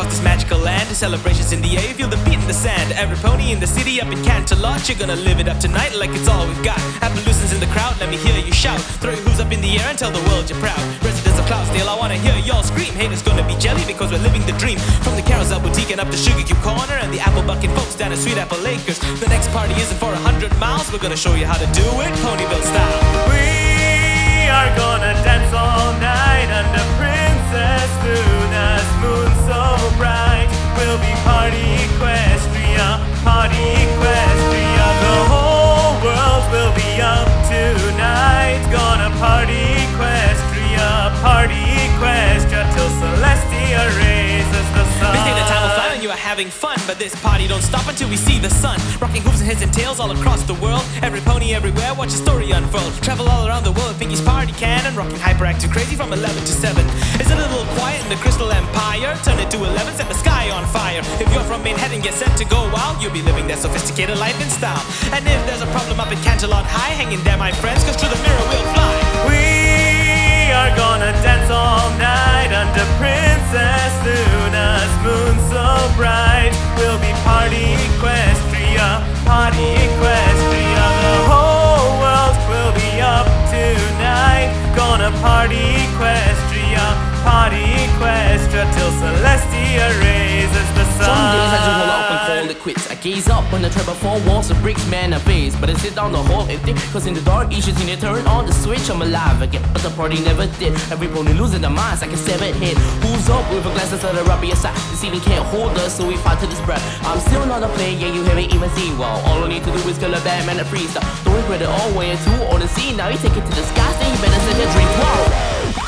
across this magical land. Celebrations in the air, feel the beat in the sand. Every pony in the city up in Canterlot, you're gonna live it up tonight like it's all we've got. Appaloosans in the crowd, let me hear you shout. Throw your hooves up in the air and tell the world you're proud. Residents of Cloudsdale, I wanna hear y'all scream. Haters gonna be jelly because we're living the dream. From the Carousel Boutique and up to Sugar Cube Corner and the apple bucking folks down at Sweet Apple Acres. The next party isn't for 100 miles, we're gonna show you how to do it Ponyville style. We are gonna dance all night under Princess Luna's moon so bright. We'll be party Equestria, party Equestria. The whole world will be up tonight. Gonna party Equestria, party Equestria till Celestia raises the sun. They say the time will fly when you are having fun, but this party don't stop until we see the sun. Rocking hooves and heads and tails all across the world. Every pony everywhere, watch a story unfold. Travel all around the world, Pinky's Party Cannon. Rocking hyperactive crazy from 11 to 7. Is it a little quiet in the Crystal Empire? Turn it to 11, set the sky on fire. If you're from Manhattan, get set to go wild. You'll be living that sophisticated life in style. And if there's a problem up in Canterlot High, hang in there my friends, cause through the mirror we'll fly. We are gonna dance all night under Princess Luna's moon so bright. We'll be party Equestria, party Equestria. The whole world will be up tonight. Gonna party Equestria, party Equestria till Celestia raises the sun. Some days I just roll up and call it quits. I gaze up when the tread four walls of bricks, man, I face. But I sit down the hall empty, cause in the dark each is in the turn on the switch, I'm alive again. But the party never did. Every pony losing their minds like a severed head. Who's up with a glass of the rubber aside? The ceiling can't hold us, so we fight to this breath. I'm still not a player, yeah, you haven't even seen. Well, all I need to do is kill a bad man and freestyle. Don't regret it all way two on the scene. Now you take it to the skies, then you better send your drink. Whoa!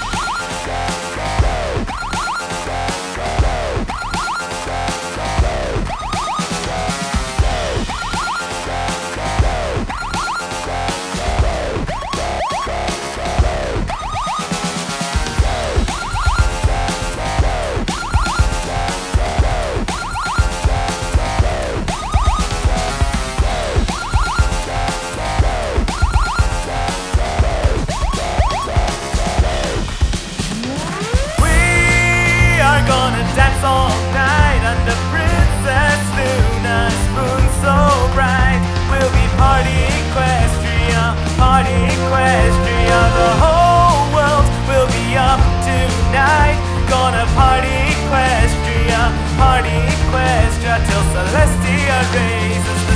Dance all night under Princess Luna's moon so bright. We'll be party Equestria, party Equestria. The whole world will be up tonight. Gonna party Equestria, party Equestria till Celestia raises